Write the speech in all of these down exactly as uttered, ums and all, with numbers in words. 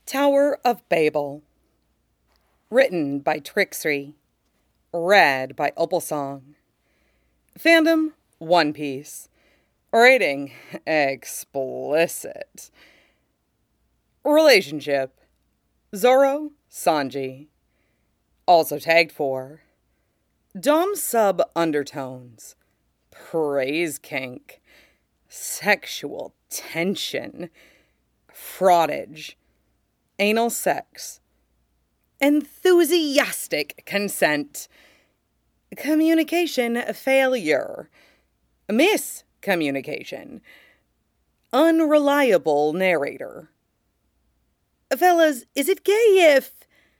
Tower of Babel. Written by Trixie. Read by Opalsong. Fandom, One Piece. Rating, explicit. Relationship, Zoro, Sanji. Also tagged for Dom sub undertones, praise kink, sexual tension, fraudage, anal sex, enthusiastic consent, communication failure, miscommunication, unreliable narrator. Fellas, is it gay if...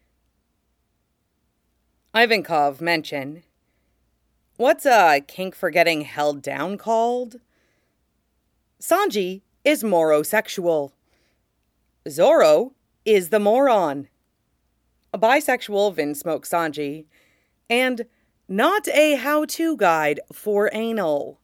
Ivankov mention. What's a kink for getting held down called? Sanji is morosexual. Zoro is the moron. A bisexual Vinsmoke Sanji. And not a how-to guide for anal.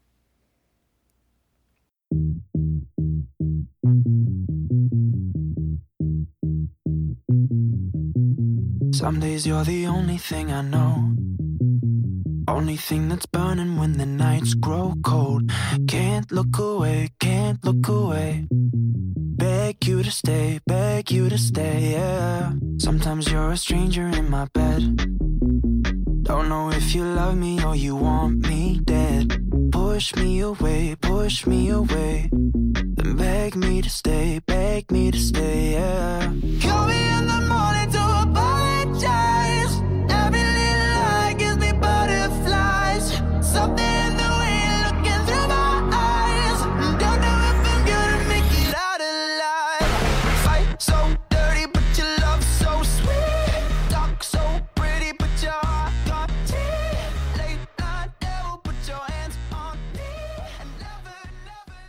Some days you're the only thing I know. Only thing that's burning when the nights grow cold. Can't look away, can't look away. Beg you to stay, beg you to stay, yeah. Sometimes you're a stranger in my bed. Don't know if you love me or you want me dead. Push me away, push me away. Then beg me to stay, beg me to stay, yeah. Call me in the morning to apologize. Every little lie gives me butterflies. Something in the way you're looking through my eyes. Don't know if I'm gonna make it out alive. Fight so dirty, but your love so sweet. Talk so pretty, but your heart got teeth. Late night devil, put your hands on me. And never, never, never.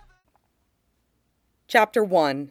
Chapter one.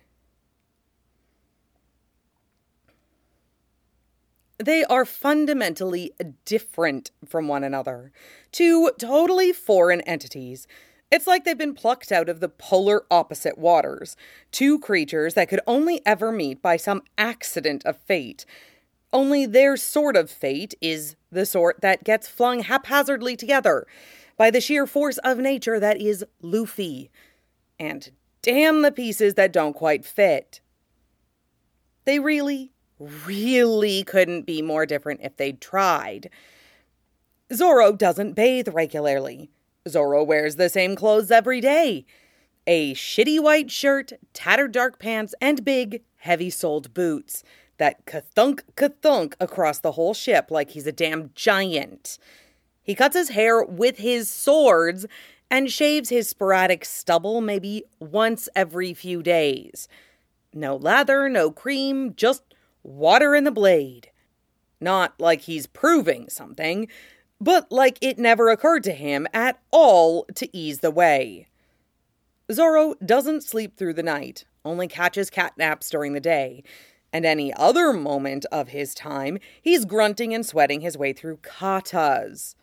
They are fundamentally different from one another. Two totally foreign entities. It's like they've been plucked out of the polar opposite waters. Two creatures that could only ever meet by some accident of fate. Only their sort of fate is the sort that gets flung haphazardly together by the sheer force of nature that is Luffy. And damn the pieces that don't quite fit. They really, really couldn't be more different if they'd tried. Zoro doesn't bathe regularly. Zoro wears the same clothes every day. A shitty white shirt, tattered dark pants, and big, heavy-soled boots that ka-thunk, ka-thunk across the whole ship like he's a damn giant. He cuts his hair with his swords and shaves his sporadic stubble maybe once every few days. No lather, no cream, just water in the blade. Not like he's proving something, but like it never occurred to him at all to ease the way. Zoro doesn't sleep through the night, only catches cat naps during the day, and any other moment of his time, he's grunting and sweating his way through katas.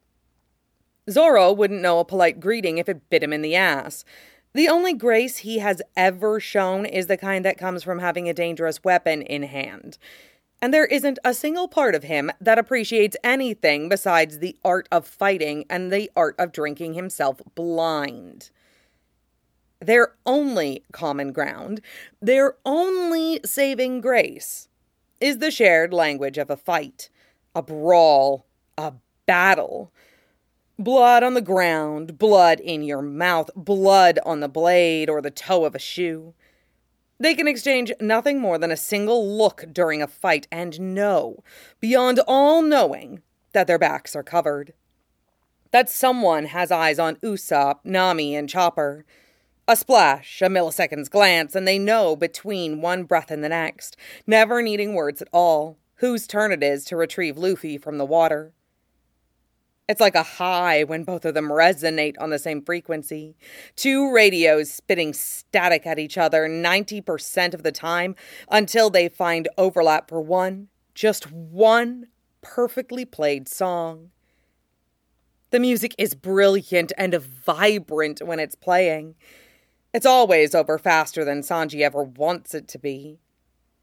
Zoro wouldn't know a polite greeting if it bit him in the ass. The only grace he has ever shown is the kind that comes from having a dangerous weapon in hand. And there isn't a single part of him that appreciates anything besides the art of fighting and the art of drinking himself blind. Their only common ground, their only saving grace, is the shared language of a fight, a brawl, a battle. Blood on the ground, blood in your mouth, blood on the blade or the toe of a shoe. They can exchange nothing more than a single look during a fight and know, beyond all knowing, that their backs are covered. That someone has eyes on Usopp, Nami, and Chopper. A splash, a millisecond's glance, and they know between one breath and the next, never needing words at all, whose turn it is to retrieve Luffy from the water. It's like a high when both of them resonate on the same frequency. Two radios spitting static at each other ninety percent of the time until they find overlap for one, just one perfectly played song. The music is brilliant and vibrant when it's playing. It's always over faster than Sanji ever wants it to be.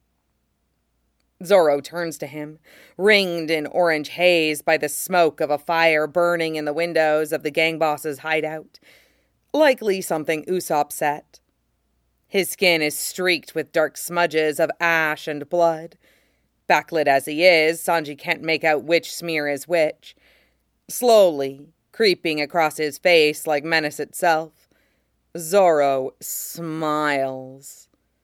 Zoro turns to him, ringed in orange haze by the smoke of a fire burning in the windows of the gang boss's hideout. Likely something Usopp set. His skin is streaked with dark smudges of ash and blood. Backlit as he is, Sanji can't make out which smear is which. Slowly, creeping across his face like menace itself, Zoro smiles.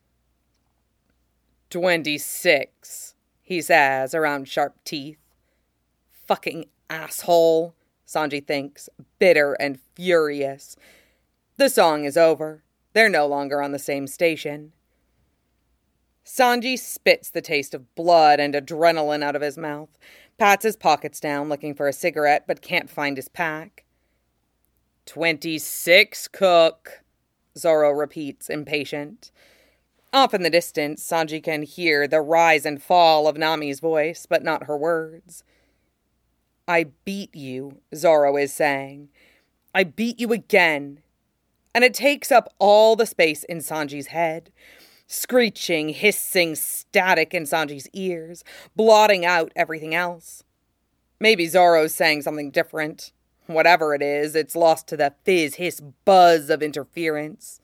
Twenty-six, he says around sharp teeth. Fucking asshole, Sanji thinks, bitter and furious. The song is over. They're no longer on the same station. Sanji spits the taste of blood and adrenaline out of his mouth, pats his pockets down looking for a cigarette, but can't find his pack. Twenty-six, cook, Zoro repeats, impatient. Off in the distance, Sanji can hear the rise and fall of Nami's voice, but not her words. I beat you, Zoro is saying. I beat you again. And it takes up all the space in Sanji's head. Screeching, hissing static in Sanji's ears, blotting out everything else. Maybe Zoro's saying something different. Whatever it is, it's lost to the fizz, hiss, buzz of interference.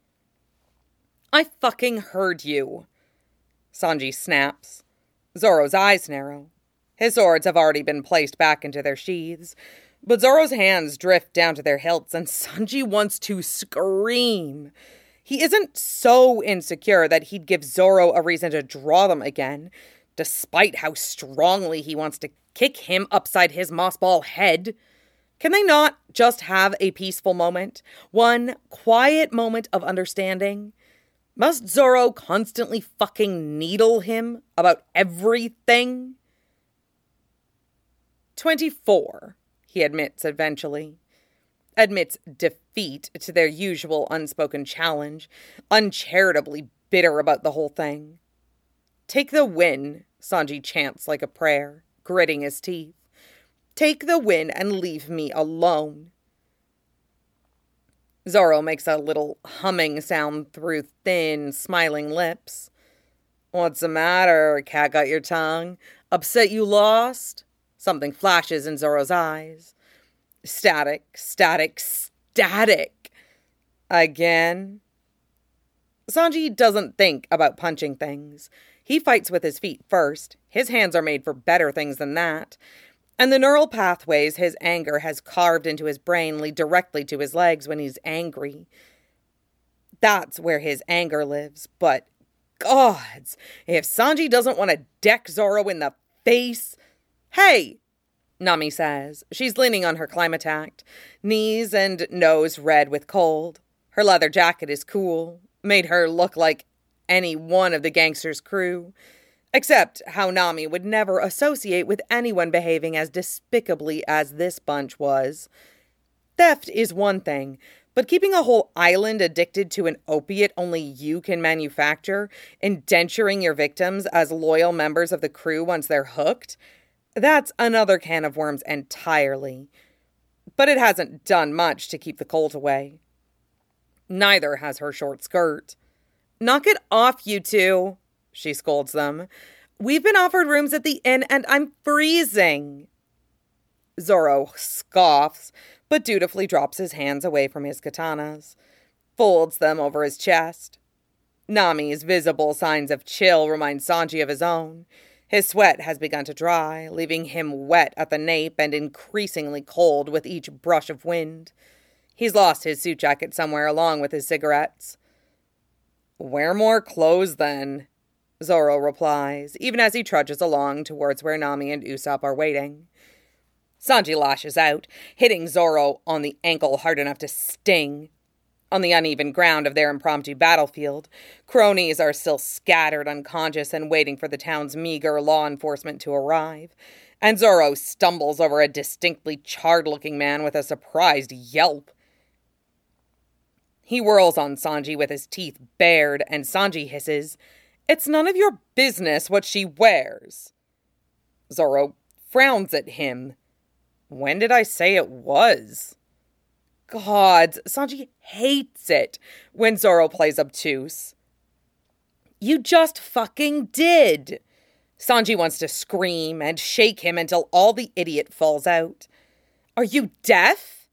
I fucking heard you, Sanji snaps. Zoro's eyes narrow. His swords have already been placed back into their sheaths, but Zoro's hands drift down to their hilts, and Sanji wants to scream. He isn't so insecure that he'd give Zoro a reason to draw them again, despite how strongly he wants to kick him upside his mossball head. Can they not just have a peaceful moment? One quiet moment of understanding? Must Zoro constantly fucking needle him about everything? Twenty-four, he admits eventually. Admits defeat to their usual unspoken challenge, uncharitably bitter about the whole thing. Take the win, Sanji chants like a prayer, gritting his teeth. Take the win and leave me alone. Zoro makes a little humming sound through thin, smiling lips. What's the matter? Cat got your tongue? Upset you lost? Something flashes in Zoro's eyes. Static, static, static. Again. Sanji doesn't think about punching things. He fights with his feet first. His hands are made for better things than that. And the neural pathways his anger has carved into his brain lead directly to his legs when he's angry. That's where his anger lives. But, gods, if Sanji doesn't want to deck Zoro in the face... Hey, Nami says. She's leaning on her Climatact, knees and nose red with cold. Her leather jacket is cool, made her look like any one of the gangsters' crew. Except how Nami would never associate with anyone behaving as despicably as this bunch was. Theft is one thing, but keeping a whole island addicted to an opiate only you can manufacture, indenturing your victims as loyal members of the crew once they're hooked, that's another can of worms entirely. But it hasn't done much to keep the colt away. Neither has her short skirt. Knock it off, you two, she scolds them. We've been offered rooms at the inn and I'm freezing. Zoro scoffs, but dutifully drops his hands away from his katanas, folds them over his chest. Nami's visible signs of chill remind Sanji of his own. His sweat has begun to dry, leaving him wet at the nape and increasingly cold with each brush of wind. He's lost his suit jacket somewhere along with his cigarettes. Wear more clothes then, Zoro replies, even as he trudges along towards where Nami and Usopp are waiting. Sanji lashes out, hitting Zoro on the ankle hard enough to sting. On the uneven ground of their impromptu battlefield, cronies are still scattered unconscious and waiting for the town's meager law enforcement to arrive, and Zoro stumbles over a distinctly charred-looking man with a surprised yelp. He whirls on Sanji with his teeth bared, and Sanji hisses, "It's none of your business what she wears." Zoro frowns at him. When did I say it was? God, Sanji hates it when Zoro plays obtuse. You just fucking did. Sanji wants to scream and shake him until all the idiot falls out. Are you deaf?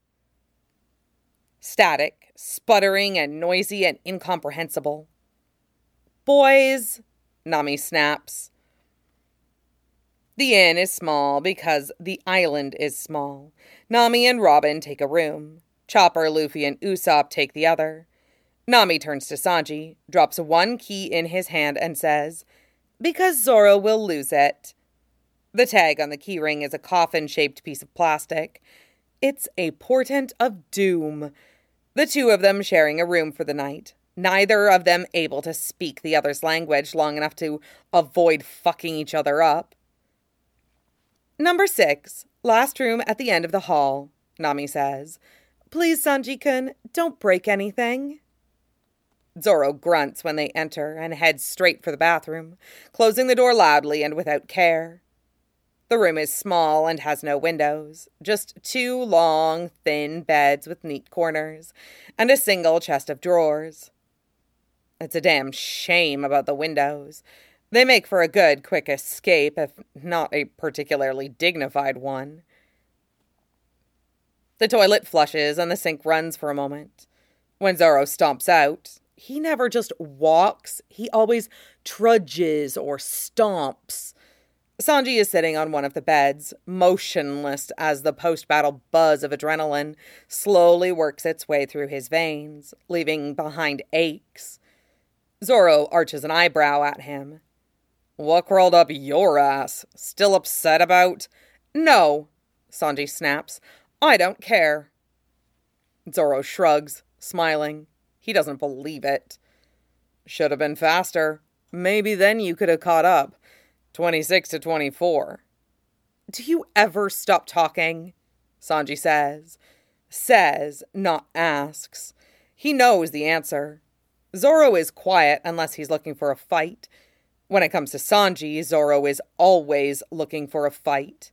Static, sputtering and noisy and incomprehensible. Boys, Nami snaps. The inn is small because the island is small. Nami and Robin take a room. Chopper, Luffy, and Usopp take the other. Nami turns to Sanji, drops one key in his hand, and says, "Because Zoro will lose it." The tag on the keyring is a coffin-shaped piece of plastic. It's a portent of doom. The two of them sharing a room for the night. Neither of them able to speak the other's language long enough to avoid fucking each other up. Number six, last room at the end of the hall, Nami says. Please, Sanji-kun, don't break anything. Zoro grunts when they enter and heads straight for the bathroom, closing the door loudly and without care. The room is small and has no windows, just two long, thin beds with neat corners, and a single chest of drawers. It's a damn shame about the windows. They make for a good, quick escape, if not a particularly dignified one. The toilet flushes and the sink runs for a moment. When Zoro stomps out, he never just walks, he always trudges or stomps. Sanji is sitting on one of the beds, motionless as the post-battle buzz of adrenaline slowly works its way through his veins, leaving behind aches. Zoro arches an eyebrow at him. What crawled up your ass? Still upset about? No, Sanji snaps. I don't care. Zoro shrugs, smiling. He doesn't believe it. Should have been faster. Maybe then you could have caught up. twenty-six to twenty-four. Do you ever stop talking? Sanji says. Says, not asks. He knows the answer. Zoro is quiet unless he's looking for a fight. When it comes to Sanji, Zoro is always looking for a fight.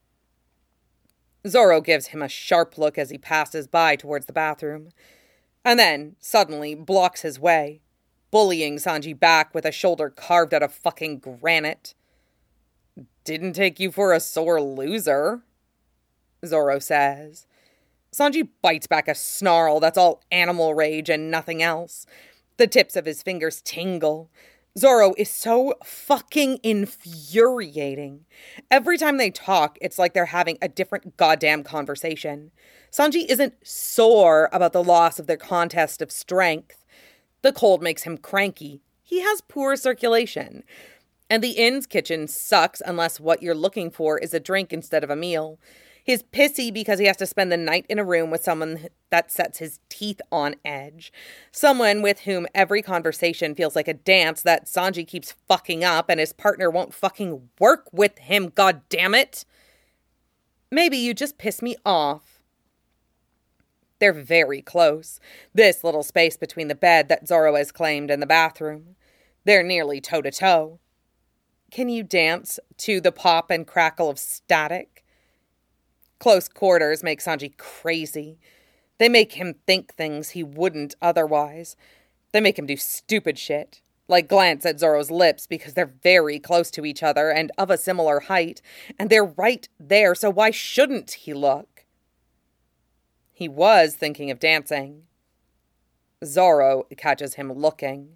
Zoro gives him a sharp look as he passes by towards the bathroom, and then, suddenly, blocks his way, bullying Sanji back with a shoulder carved out of fucking granite. Didn't take you for a sore loser, Zoro says. Sanji bites back a snarl that's all animal rage and nothing else. The tips of his fingers tingle. Zoro is so fucking infuriating. Every time they talk, it's like they're having a different goddamn conversation. Sanji isn't sore about the loss of their contest of strength. The cold makes him cranky. He has poor circulation. And the inn's kitchen sucks unless what you're looking for is a drink instead of a meal. He's pissy because he has to spend the night in a room with someone that sets his teeth on edge. Someone with whom every conversation feels like a dance that Sanji keeps fucking up and his partner won't fucking work with him, goddammit. Maybe you just piss me off. They're very close. This little space between the bed that Zoro has claimed and the bathroom. They're nearly toe-to-toe. Can you dance to the pop and crackle of static? Close quarters make Sanji crazy. They make him think things he wouldn't otherwise. They make him do stupid shit, like glance at Zoro's lips because they're very close to each other and of a similar height, and they're right there, so why shouldn't he look? He was thinking of dancing. Zoro catches him looking.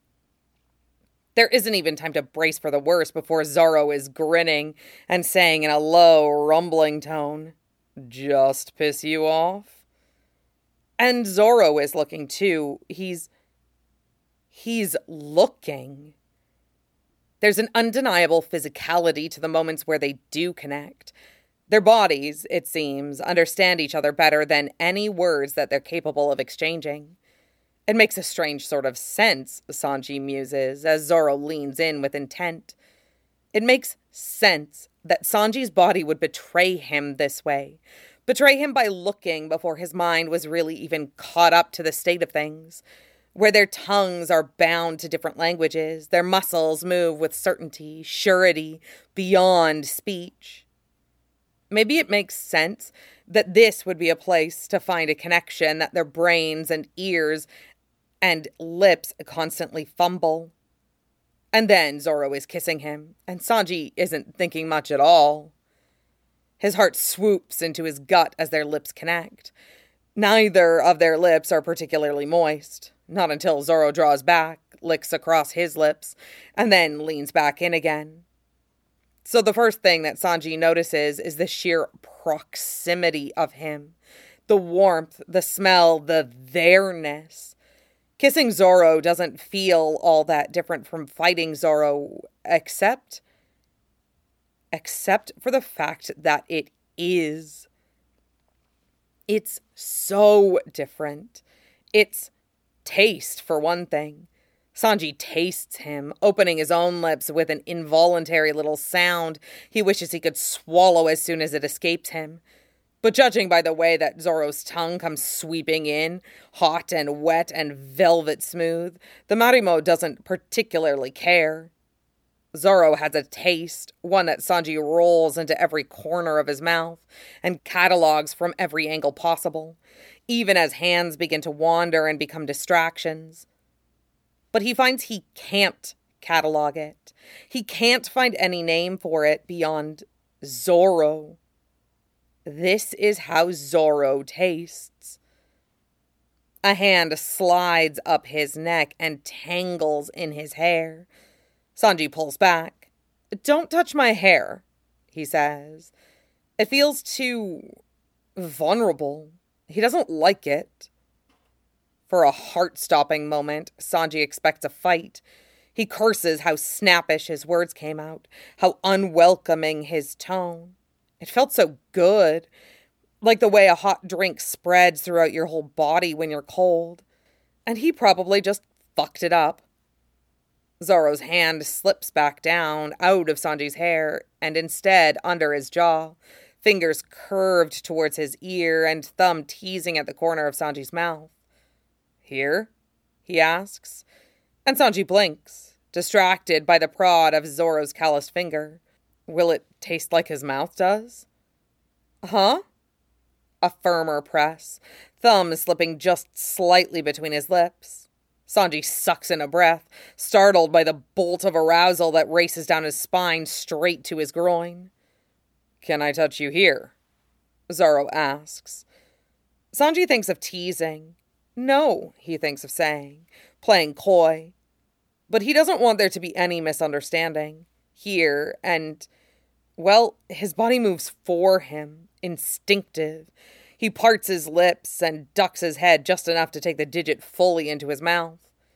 There isn't even time to brace for the worst before Zoro is grinning and saying in a low, rumbling tone, "Just piss you off?" And Zoro is looking too. He's... He's looking. There's an undeniable physicality to the moments where they do connect. Their bodies, it seems, understand each other better than any words that they're capable of exchanging. It makes a strange sort of sense, Sanji muses, as Zoro leans in with intent. It makes sense that Sanji's body would betray him this way. Betray him by looking before his mind was really even caught up to the state of things. Where their tongues are bound to different languages, their muscles move with certainty, surety, beyond speech. Maybe it makes sense that this would be a place to find a connection that their brains and ears and lips constantly fumble. And then Zoro is kissing him, and Sanji isn't thinking much at all. His heart swoops into his gut as their lips connect. Neither of their lips are particularly moist, not until Zoro draws back, licks across his lips, and then leans back in again. So the first thing that Sanji notices is the sheer proximity of him. The warmth, the smell, the there-ness. Kissing Zoro doesn't feel all that different from fighting Zoro, except... except for the fact that it is. It's so different. It's taste, for one thing. Sanji tastes him, opening his own lips with an involuntary little sound he wishes he could swallow as soon as it escapes him. But judging by the way that Zoro's tongue comes sweeping in, hot and wet and velvet smooth, the Marimo doesn't particularly care. Zoro has a taste, one that Sanji rolls into every corner of his mouth and catalogues from every angle possible, even as hands begin to wander and become distractions. But he finds he can't catalog it. He can't find any name for it beyond Zoro. This is how Zoro tastes. A hand slides up his neck and tangles in his hair. Sanji pulls back. "Don't touch my hair," he says. It feels too vulnerable. He doesn't like it. For a heart-stopping moment, Sanji expects a fight. He curses how snappish his words came out, how unwelcoming his tone. It felt so good, like the way a hot drink spreads throughout your whole body when you're cold. And he probably just fucked it up. Zoro's hand slips back down, out of Sanji's hair, and instead under his jaw, fingers curved towards his ear and thumb teasing at the corner of Sanji's mouth. "Here?" he asks, and Sanji blinks, distracted by the prod of Zoro's calloused finger. Will it taste like his mouth does? Huh? A firmer press, thumb slipping just slightly between his lips. Sanji sucks in a breath, startled by the bolt of arousal that races down his spine straight to his groin. "Can I touch you here?" Zoro asks. Sanji thinks of teasing. No, he thinks of saying, playing coy. But he doesn't want there to be any misunderstanding. Here, and, well, his body moves for him, instinctive. He parts his lips and ducks his head just enough to take the digit fully into his mouth.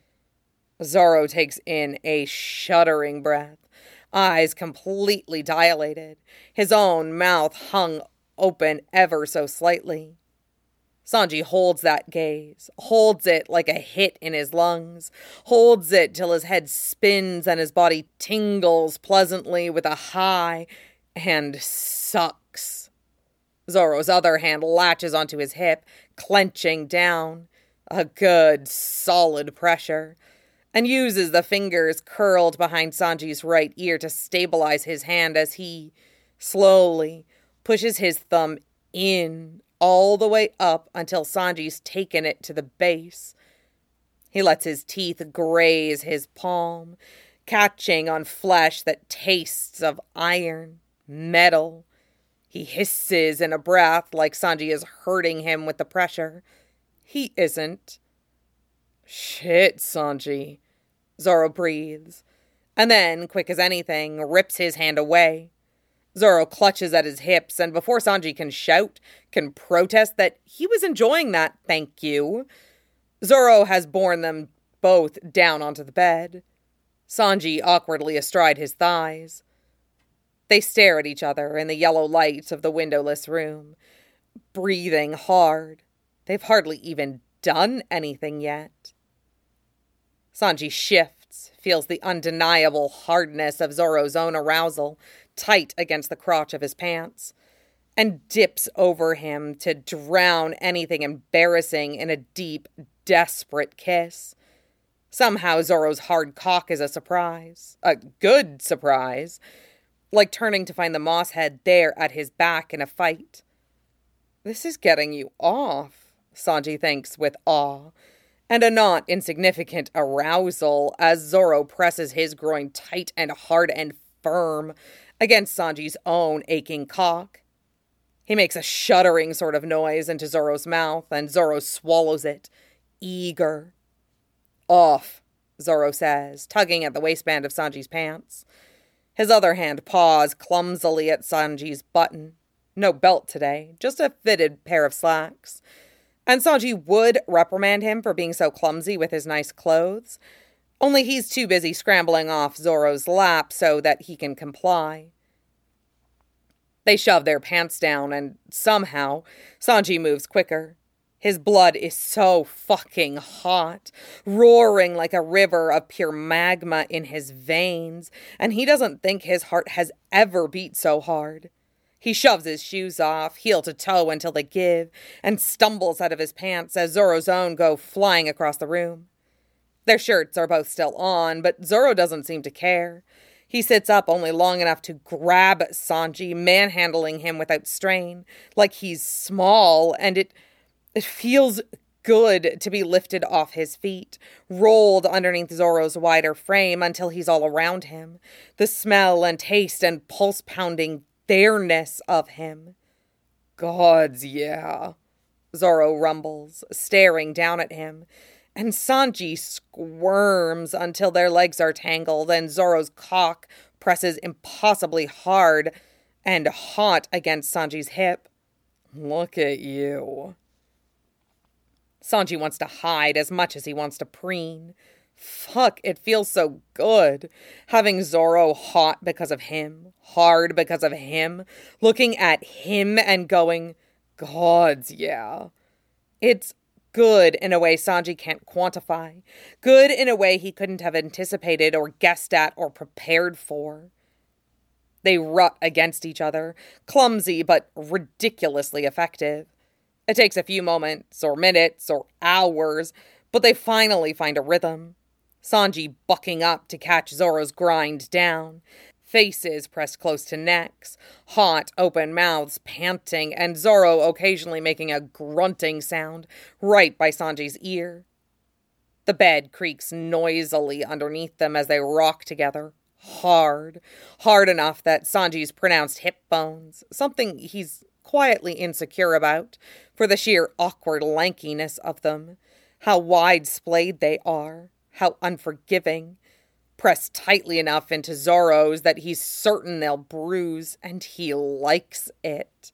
Zoro takes in a shuddering breath, eyes completely dilated, his own mouth hung open ever so slightly. Sanji holds that gaze, holds it like a hit in his lungs, holds it till his head spins and his body tingles pleasantly with a high, and sucks. Zoro's other hand latches onto his hip, clenching down, a good, solid pressure, and uses the fingers curled behind Sanji's right ear to stabilize his hand as he, slowly, pushes his thumb in, all the way up until Sanji's taken it to the base. He lets his teeth graze his palm, catching on flesh that tastes of iron, metal. He hisses in a breath like Sanji is hurting him with the pressure. He isn't. "Shit, Sanji," Zoro breathes, and then, quick as anything, rips his hand away. Zoro clutches at his hips, and before Sanji can shout, can protest that he was enjoying that thank you, Zoro has borne them both down onto the bed, Sanji awkwardly astride his thighs. They stare at each other in the yellow light of the windowless room, breathing hard. They've hardly even done anything yet. Sanji shifts, feels the undeniable hardness of Zoro's own arousal tight against the crotch of his pants, and dips over him to drown anything embarrassing in a deep, desperate kiss. Somehow Zoro's hard cock is a surprise, a good surprise, like turning to find the moss head there at his back in a fight. This is getting you off, Sanji thinks with awe, and a not insignificant arousal as Zoro presses his groin tight and hard and firm against Sanji's own aching cock. He makes a shuddering sort of noise into Zoro's mouth, and Zoro swallows it, eager. "Off," Zoro says, tugging at the waistband of Sanji's pants. His other hand paws clumsily at Sanji's button. No belt today, just a fitted pair of slacks. And Sanji would reprimand him for being so clumsy with his nice clothes, only he's too busy scrambling off Zoro's lap so that he can comply. They shove their pants down, and somehow Sanji moves quicker. His blood is so fucking hot, roaring like a river of pure magma in his veins, and he doesn't think his heart has ever beat so hard. He shoves his shoes off, heel to toe until they give, and stumbles out of his pants as Zoro's own go flying across the room. Their shirts are both still on, but Zoro doesn't seem to care. He sits up only long enough to grab Sanji, manhandling him without strain, like he's small, and it, it feels good to be lifted off his feet, rolled underneath Zoro's wider frame until he's all around him, the smell and taste and pulse-pounding bareness of him. "Gods, yeah," Zoro rumbles, staring down at him, and Sanji squirms until their legs are tangled and Zoro's cock presses impossibly hard and hot against Sanji's hip. "Look at you." Sanji wants to hide as much as he wants to preen. Fuck, it feels so good. Having Zoro hot because of him, hard because of him, looking at him and going, "Gods, yeah." It's good in a way Sanji can't quantify. Good in a way he couldn't have anticipated or guessed at or prepared for. They rut against each other, clumsy but ridiculously effective. It takes a few moments or minutes or hours, but they finally find a rhythm. Sanji bucking up to catch Zoro's grind down. Faces pressed close to necks, hot, open mouths panting, and Zoro occasionally making a grunting sound right by Sanji's ear. The bed creaks noisily underneath them as they rock together. Hard. Hard enough that Sanji's pronounced hip bones, something he's quietly insecure about, for the sheer awkward lankiness of them, how wide-splayed they are, how unforgiving, pressed tightly enough into Zoro's that he's certain they'll bruise, and he likes it.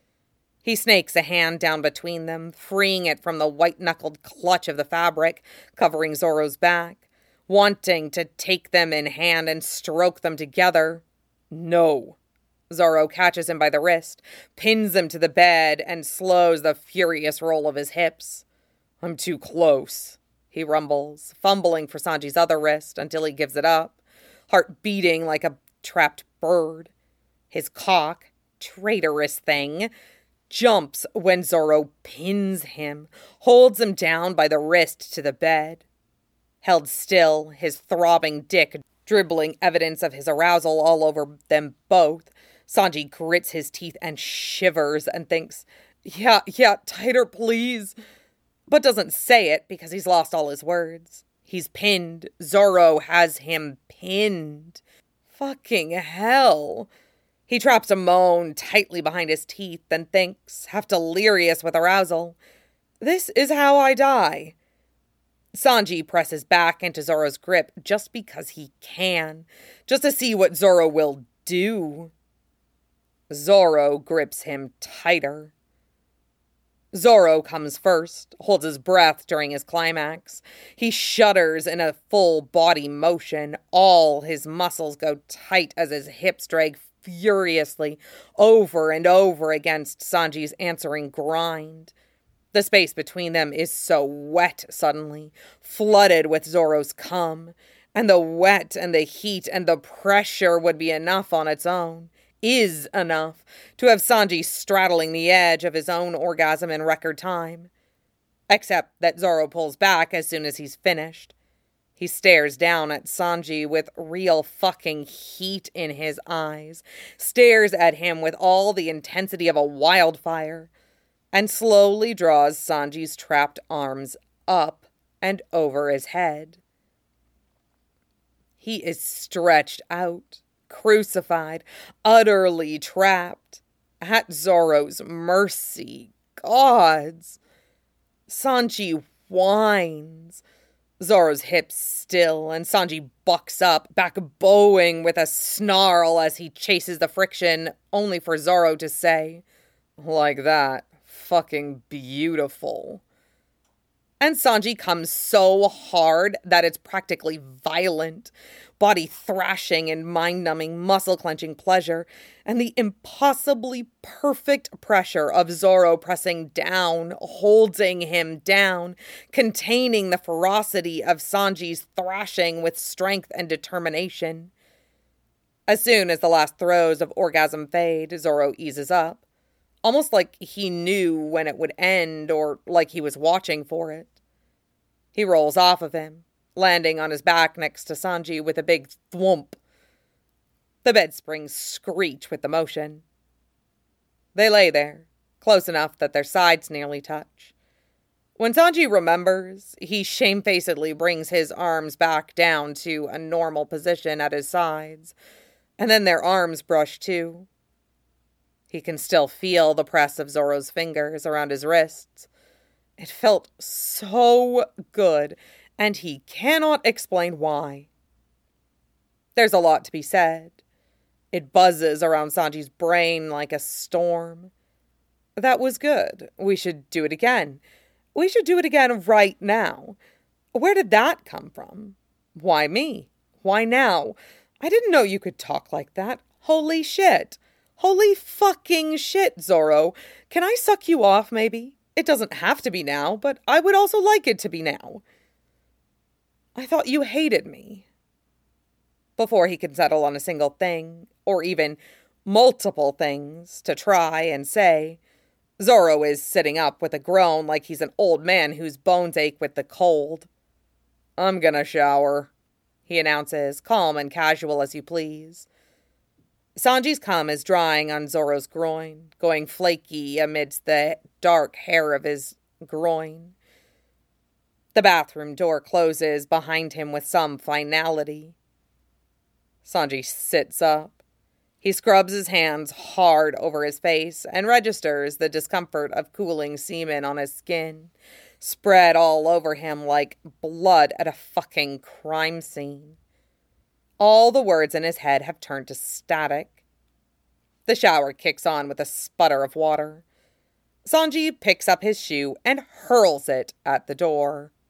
He snakes a hand down between them, freeing it from the white-knuckled clutch of the fabric covering Zoro's back, wanting to take them in hand and stroke them together. No. Zoro catches him by the wrist, pins him to the bed, and slows the furious roll of his hips. "I'm too close," he rumbles, fumbling for Sanji's other wrist until he gives it up, heart beating like a trapped bird. His cock, traitorous thing, jumps when Zoro pins him, holds him down by the wrist to the bed. Held still, his throbbing dick dribbling evidence of his arousal all over them both, Sanji grits his teeth and shivers and thinks, yeah, yeah, tighter, please. But doesn't say it because he's lost all his words. He's pinned. Zoro has him pinned. Fucking hell. He traps a moan tightly behind his teeth and thinks, half delirious with arousal, this is how I die. Sanji presses back into Zoro's grip just because he can, just to see what Zoro will do. Zoro grips him tighter. Zoro comes first, holds his breath during his climax. He shudders in a full body motion. All his muscles go tight as his hips drag furiously over and over against Sanji's answering grind. The space between them is so wet suddenly, flooded with Zoro's cum, and the wet and the heat and the pressure would be enough on its own. Is enough to have Sanji straddling the edge of his own orgasm in record time. Except that Zoro pulls back as soon as he's finished. He stares down at Sanji with real fucking heat in his eyes, stares at him with all the intensity of a wildfire, and slowly draws Sanji's trapped arms up and over his head. He is stretched out, crucified, utterly trapped, at Zoro's mercy. Gods! Sanji whines. Zoro's hips still, and Sanji bucks up, back bowing with a snarl as he chases the friction, only for Zoro to say, "Like that. Fucking beautiful." And Sanji comes so hard that it's practically violent, body thrashing in mind-numbing, muscle-clenching pleasure, and the impossibly perfect pressure of Zoro pressing down, holding him down, containing the ferocity of Sanji's thrashing with strength and determination. As soon as the last throes of orgasm fade, Zoro eases up, almost like he knew when it would end or like he was watching for it. He rolls off of him, landing on his back next to Sanji with a big thwomp. The bed springs screech with the motion. They lay there, close enough that their sides nearly touch. When Sanji remembers, he shamefacedly brings his arms back down to a normal position at his sides, and then their arms brush too. He can still feel the press of Zoro's fingers around his wrists. It felt so good, and he cannot explain why. There's a lot to be said. It buzzes around Sanji's brain like a storm. That was good. We should do it again. We should do it again right now. Where did that come from? Why me? Why now? I didn't know you could talk like that. Holy shit. Holy fucking shit, Zoro. Can I suck you off, maybe? It doesn't have to be now, but I would also like it to be now. I thought you hated me. Before he can settle on a single thing, or even multiple things to try and say, Zoro is sitting up with a groan like he's an old man whose bones ache with the cold. "I'm gonna shower," he announces, calm and casual as you please. Sanji's cum is drying on Zoro's groin, going flaky amidst the dark hair of his groin. The bathroom door closes behind him with some finality. Sanji sits up. He scrubs his hands hard over his face and registers the discomfort of cooling semen on his skin, spread all over him like blood at a fucking crime scene. All the words in his head have turned to static. The shower kicks on with a sputter of water. Sanji picks up his shoe and hurls it at the door.